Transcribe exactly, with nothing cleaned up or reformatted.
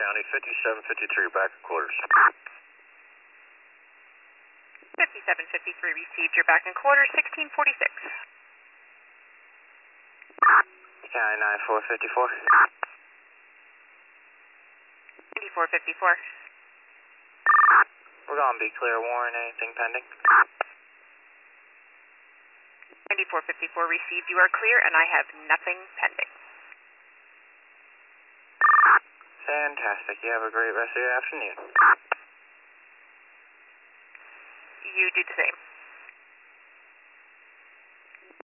County, fifty-seven fifty-three, back at quarters. fifty-seven fifty-three received. You're back in quarters, sixteen forty-six. County nine four fifty-four. ninety-four fifty-four. We're going to be clear, Warren. Anything pending? ninety-four fifty-four received. You are clear, and I have nothing pending. Fantastic. You have a great rest of your afternoon. You do the same.